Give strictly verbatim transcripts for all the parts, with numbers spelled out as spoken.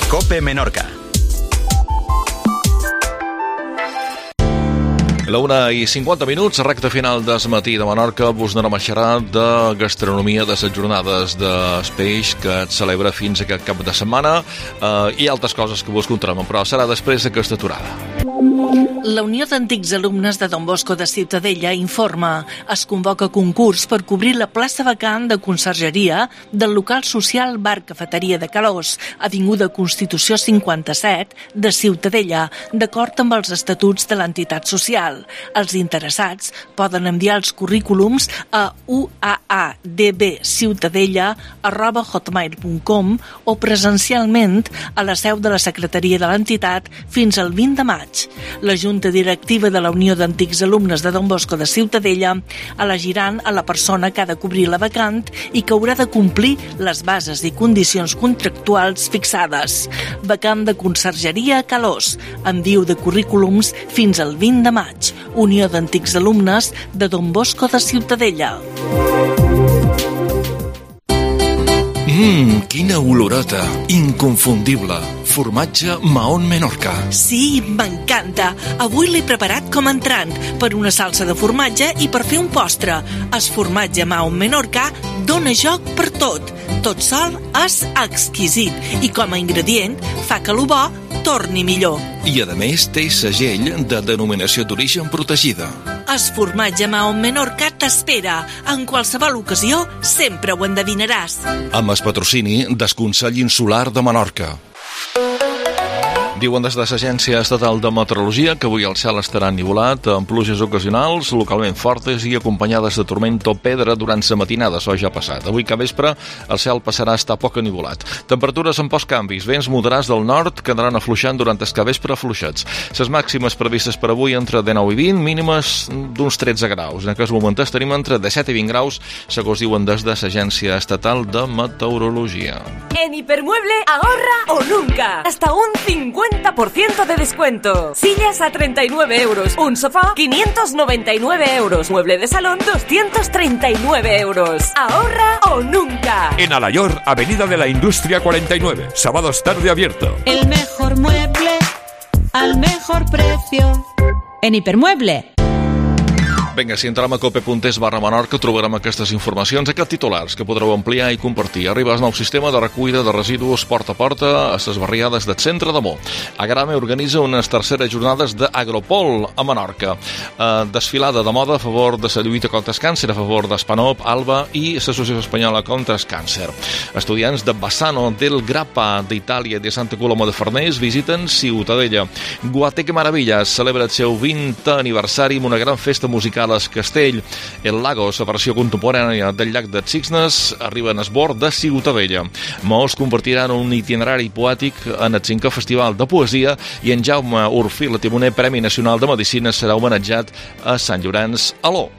COPE Menorca. La una i cinquanta minuts, recta final del matí de Menorca, vos anem a xerrar de gastronomia de les jornades d'Espeix que et celebra fins aquest cap de setmana eh, i altres coses que vos contarem, però serà després d'aquesta aturada. La Unió d'Antics Alumnes de Don Bosco de Ciutadella informa. Es convoca concurs per cobrir la plaça vacant de consergeria del local social Bar Cafeteria de Calós, avinguda Constitució cinquanta-set de Ciutadella, d'acord amb els estatuts de l'entitat social. Els interessats poden enviar els currículums a u a a d b ciutadella arroba hotmail punt com o presencialment a la seu de la secretaria de l'entitat fins al vint de maig. La Junta Directiva de la Unió d'Antics Alumnes de Don Bosco de Ciutadella elegiran a la persona que ha de cobrir la vacant i que haurà de complir les bases i condicions contractuals fixades. Vacant de consergeria a Calós. Enviu de currículums fins al vint de maig. Unió d'Antics Alumnes de Don Bosco de Ciutadella. Mmm, quina olorota! Inconfundible! Formatge Mahón Menorca. Sí, m'encanta! Avui l'he preparat com a entrant, per una salsa de formatge i per fer un postre. El formatge Mahón Menorca dóna joc per tot. Tot sol és exquisit i com a ingredient fa que lo bo torni millor. I a més té segell de denominació d'origen protegida. El formatge Mahón Menorca t'espera. En qualsevol ocasió sempre ho endevinaràs. Amb el patrocini del Consell Insular de Menorca. Diuen des de l'Agència Estatal de Meteorologia que avui el cel estarà ennuvolat amb pluges ocasionals, localment fortes i acompanyades de tormenta o pedra durant la matinada, això ja ha passat. Avui cap vespre el cel passarà a estar poc ennuvolat. Temperatures amb pocs canvis, vents moderats del nord que anaran afluixant durant el cap vespre afluixats. Les màximes previstes per avui entre dinou i vint, mínimes d'uns tretze graus. En aquest moment tenim entre disset i vint graus, segons diuen des de l'Agència Estatal de Meteorologia. En Hipermueble, ahorra o nunca. Hasta un cincuenta por ciento de descuento. Sillas a treinta y nueve euros. Un sofá, quinientos noventa y nueve euros. Mueble de salón, doscientos treinta y nueve euros. Ahorra o nunca. En Alayor, Avenida de la Industria cuarenta y nueve. Sábados tarde abierto. El mejor mueble al mejor precio. En Hipermueble. Vinga, si entrem a cope.es barra Menorca trobarem aquestes informacions, aquests titulars que podreu ampliar i compartir. Arriba el nou sistema de recollida de residus porta a porta a les barriades del centre de Mo. Agrame organitza unes terceres jornades d'Agropol a Menorca. Eh, desfilada de moda a favor de la lluita contra el càncer, a favor d'Espanop, Alba i l'Associació Espanyola contra el Càncer. Estudiants de Bassano del Grappa d'Itàlia i de Santa Coloma de Farners visiten Ciutadella. Guateque Maravillas celebra el seu vintè aniversari amb una gran festa musical a Castell. El Lagos, la versió contemporània del llac de Cisnes, arriba en esbord de Ciutadella. Molts convertiran un itinerari poètic en el cinquè festival de poesia i en Jaume Urfil, timoner Premi Nacional de Medicina, serà homenatjat a Sant Llorenç Aló.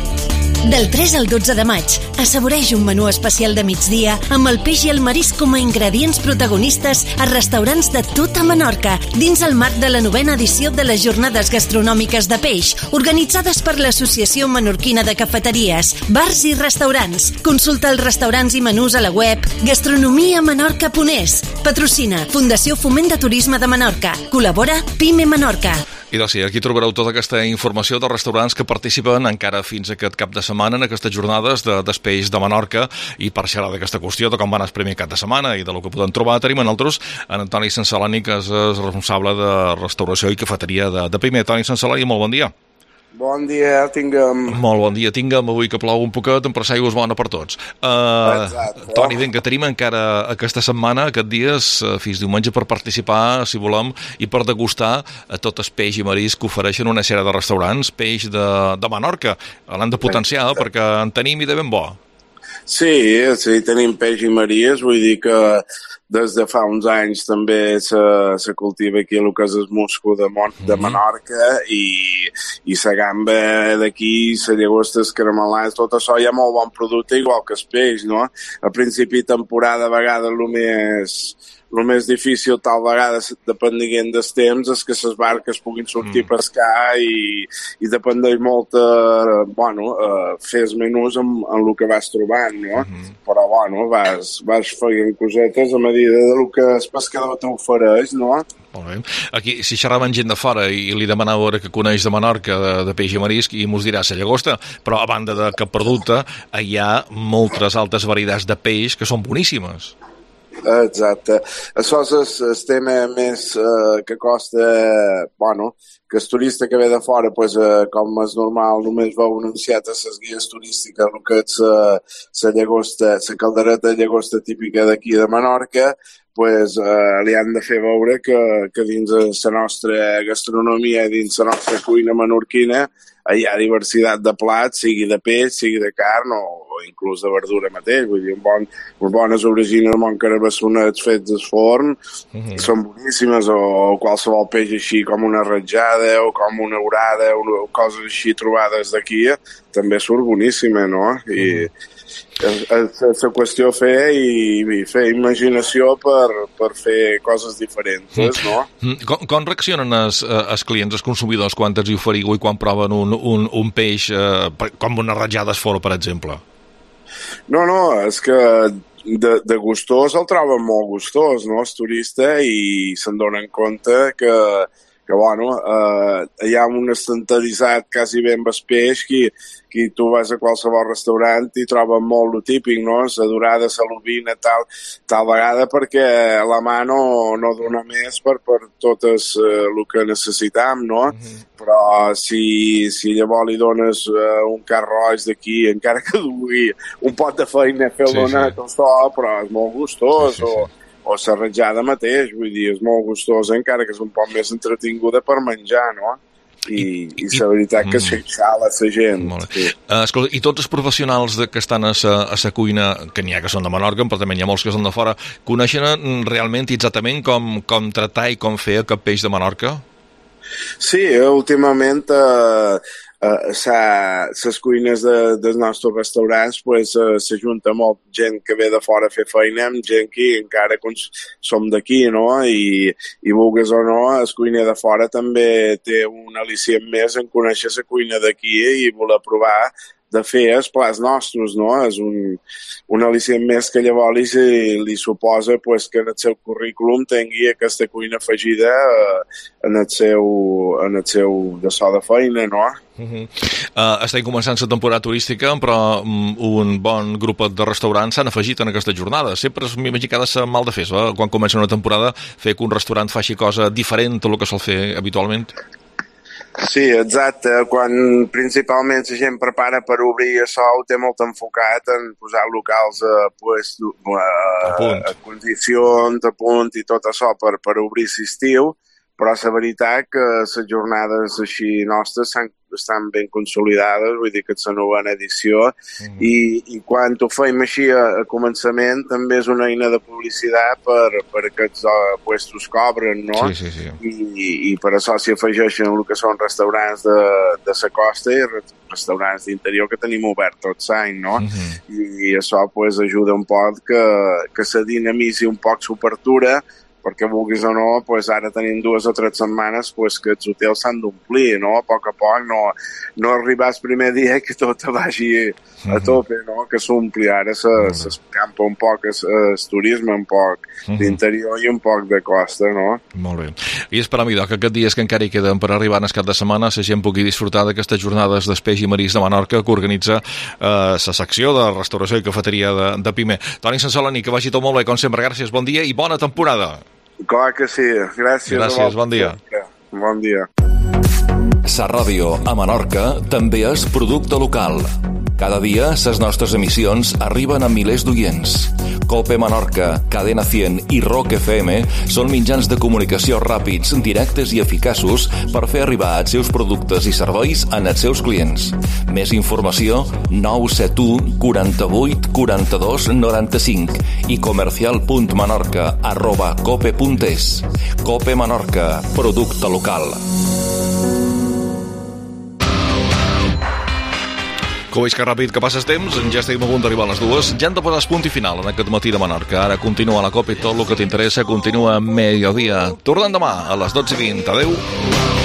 Del tres al dotze de maig, assaboreix un menú especial de migdia amb el peix i el marisc com a ingredients protagonistes a restaurants de tota Menorca, dins el marc de la novena edició de les Jornades Gastronòmiques de Peix, organitzades per l'Associació Menorquina de Cafeteries, Bars i Restaurants. Consulta els restaurants i menús a la web gastronomia menorca punt es. Patrocina Fundació Foment de Turisme de Menorca. Col·labora Pime Menorca. I doncs sí, aquí trobareu tota aquesta informació dels restaurants que participen encara fins aquest cap de setmana en aquestes jornades de d'Espeix de Menorca, i per xerrar d'aquesta qüestió de com va anar el primer cap de setmana i de lo que podem trobar, tenim en altres en Antoni Sansalani, que és el responsable de restauració i cafeteria de, de Pime. Antoni Sansalani, molt bon dia. Bon dia, tinguem... Molt bon dia, tinguem avui que plou un poquet, en per aigua és bona per tots. Uh, Exacte. Toni, ben, que tenim encara aquesta setmana, aquests dies, fins diumenge, per participar, si volem, i per degustar tot el peix i marisc que ofereixen una sèrie de restaurants, peix de, de Menorca. L'han de potenciar, Exacte. Perquè en tenim i de ben bo. Sí, sí, tenim peix i maries, vull dir que des de fa uns anys també se, se cultiva aquí el que és el musco de, Mon, de Menorca i, i la gamba d'aquí, la llagosta, els caramelats, tot això hi ha molt bon producte, igual que el peix, no? A principi de temporada a vegades el més, el més difícil tal vegada, depenent del temps, és que les barques puguin sortir mm. a pescar i, i dependeix molt uh, bueno, uh, fer els menús amb, amb el que vas trobant, no? Mm-hmm. Però, bueno, vas, vas fent cosetes a medida del que el pescador t'ofereix, no? Molt bé. Aquí, si xerrava amb gent de fora i li demanava veure que coneix de Menorca, de, de peix i marisc, i mos dirà la llagosta, però a banda de cap producte hi ha moltes altres varietats de peix que són boníssimes. Exacte. Això és el tema més eh, que costa, bueno, que el turista que ve de fora, pues, eh, com és normal, només veu anunciat a les guies turístiques el que és la eh, llagosta, la caldereta de llagosta típica d'aquí de Menorca, pues, eh, li han de fer veure que, que dins de la nostra gastronomia, dins la nostra cuina menorquina, hi ha diversitat de plats, sigui de peix, sigui de carn o, o inclús de verdura mateix. Vull dir, un bon, un bones aubergines, un bon carabassonets fets al forn, mm-hmm. són boníssimes, o qualsevol peix així com una ratjada o com una orada, o coses així trobades d'aquí, també surt boníssima, no? I mm-hmm. és la qüestió fer i, i fer imaginació per, per fer coses diferents, no? Com, com reaccionen els, els clients, els consumidors, quan els hi oferiu i quan proven un, un, un peix eh, com una ratjada d'esfora, per exemple? No, no, és que de, de gustós el troben molt gustós, no?, el turista, i se'n donen compte que que, bueno, eh, hi ha un estandarditzat quasi ben amb el peix, que, que tu vas a qualsevol restaurant i trobes molt lo típic, no? La dorada, la lubina, tal, tal vegada, perquè la mà no, no dona més per, per tot el eh, que necessitam, no? Mm-hmm. Però si, si llavors li dones eh, un carn roig d'aquí, encara que dugui un pot de feina fer-lo sí, sí. tot, però és molt gustós, sí, sí, sí. o o la ratjada mateix, vull dir, és molt gustosa, encara que és un poc més entretinguda per menjar, no? I, i, i la veritat que s'exhala la gent. Sí. Uh, escolta, i tots els professionals de, que estan a la cuina, que n'hi ha que són de Menorca, però també n'hi ha molts que són de fora, coneixen realment exactament com, com tractar i com fer aquest peix de Menorca? Sí, últimament eh, eh, les cuines de, dels nostres restaurants pues, eh, s'ajunta molt gent que ve de fora a fer feina amb gent que encara som d'aquí, no? I, i vulguis o no, la cuina de fora també té un al·licient més en conèixer la cuina d'aquí i voler provar de fer els plats nostres, no? És un, un al·licient més que llavors li, li suposa pues, que en el seu currículum tingui aquesta cuina afegida eh, en el seu, en el seu de so de feina, no? Uh-huh. Uh, estem començant la temporada turística, però um, un bon grup de restaurants s'han afegit en aquesta jornada. Sempre m'imagino que ha de ser mal de fer, eh? Quan comença una temporada, fer que un restaurant faci cosa diferent del que sol fer habitualment. Sí, exacte. Quan principalment la gent prepara per obrir això, ho té molt enfocat en posar locals a, pues, a, a, a condicions, a punt i tot això per, per obrir l'estiu, però la veritat que les jornades així nostres estan, estan ben consolidades, vull dir que és la novena edició, mm. i, i quan ho feim així a, a començament també és una eina de publicitat per, per aquests uh, puestos cobren, no? Sí, sí, sí. I, i per això s'hi afegeixen el que són restaurants de, de la costa i restaurants d'interior que tenim obert tot l'any, no? Mm-hmm. I, i això pues, ajuda un poc que, que se dinamitzi un poc l'obertura, perquè vulguis o no, pues ara tenim dues o tres setmanes pues, que els hotels s'han d'omplir, no? A poc a poc, no, no arribar el primer dia que tot vagi a tope, no? Que s'ompli. Ara s'escampa un poc el, el turisme, un poc uh-huh. d'interior i un poc de costa, no? Molt bé. I esperam, idò, que aquests dies que encara hi queden per arribar en el cap de setmana la gent pugui disfrutar d'aquestes jornades d'espeix i marís de Menorca que organitza la eh, secció de restauració i cafeteria de, de Pime. Toni Sansolani, que vagi tot molt bé, com sempre, gràcies, bon dia i bona temporada. Clar que sí, gràcies. Gràcies, bon dia. Bon dia. Sa ràdio a Menorca també és producte local. Cada dia, les nostres emissions arriben a milers d'oients. Cope Menorca, Cadena cent i Rock F M són mitjans de comunicació ràpids, directes i eficaços per fer arribar els seus productes i serveis als seus clients. Més informació, nou set u, quaranta-vuit, quaranta-dos, noranta-cinc i comercial.menorca arroba cope punt es. Cope Menorca, producte local. Com veig que ràpid que passes temps, ja estem a punt d'arribar a les dues. Ja hem de posar punt i final en aquest matí de Menorca. Ara continua la Copa i tot el que t'interessa continua a mediodía. Tornem demà a les dotze i vint. Adéu.